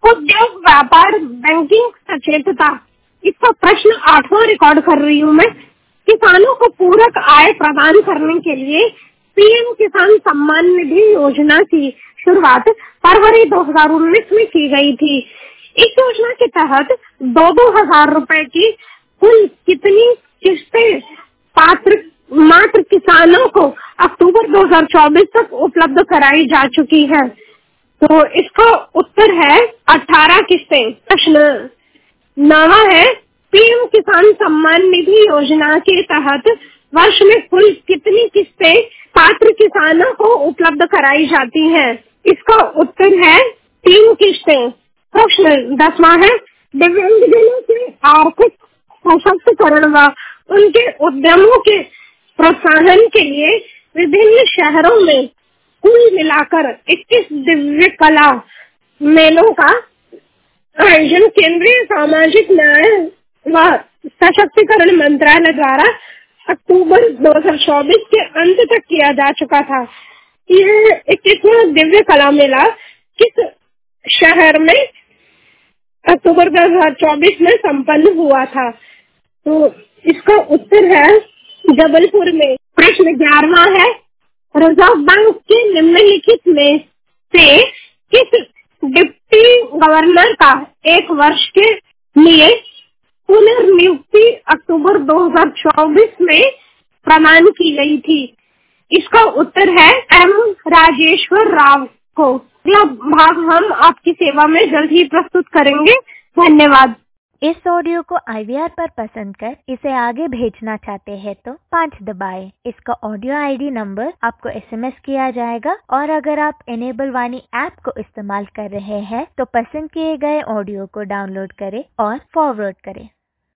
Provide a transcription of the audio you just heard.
उद्योग, व्यापार, बैंकिंग, सचेतता। इसका प्रश्न 8वां रिकॉर्ड कर रही हूँ मैं। किसानों को पूरक आय प्रदान करने के लिए पीएम किसान सम्मान निधि योजना की शुरुआत फरवरी 2019 में की गई थी। इस योजना के तहत 2-2 हजार रुपए की कुल कितनी किस्तें मात्र किसानों को अक्टूबर 2024 तक उपलब्ध कराई जा चुकी है? तो इसका उत्तर है 18 किस्तें। प्रश्न 9वां है, पीएम किसान सम्मान निधि योजना के तहत वर्ष में कुल कितनी किस्तें पात्र किसानों को उपलब्ध कराई जाती हैं? इसका उत्तर है 3 किस्तें। प्रश्न 10वां है, दिव्यांगजनों के आर्थिक सशक्तिकरण व उनके उद्यमों के प्रोत्साहन के लिए विभिन्न शहरों में कुल मिलाकर 21 दिव्य कला मेलों का आयोजन केंद्रीय सामाजिक न्याय व सशक्तिकरण मंत्रालय द्वारा अक्टूबर 2024 के अंत तक किया जा चुका था। यह 21वां दिव्य कला मेला किस शहर में अक्टूबर 2024 में संपन्न हुआ था? तो इसका उत्तर है जबलपुर में। प्रश्न 11वां है, रिजर्व बैंक के निम्नलिखित में से किस डिप्टी गवर्नर का 1 वर्ष के लिए पुनर्नियुक्ति अक्टूबर 2024 में प्रदान की गई थी? इसका उत्तर है एम राजेश्वर राव को। अगला भाग हम आपकी सेवा में जल्द ही प्रस्तुत करेंगे। धन्यवाद। इस ऑडियो को IVR पर पसंद कर इसे आगे भेजना चाहते हैं तो 5 दबाएं। इसका ऑडियो ID नंबर आपको SMS किया जाएगा और अगर आप इनेबल वाणी ऐप को इस्तेमाल कर रहे हैं तो पसंद किए गए ऑडियो को डाउनलोड करें और फॉरवर्ड करें।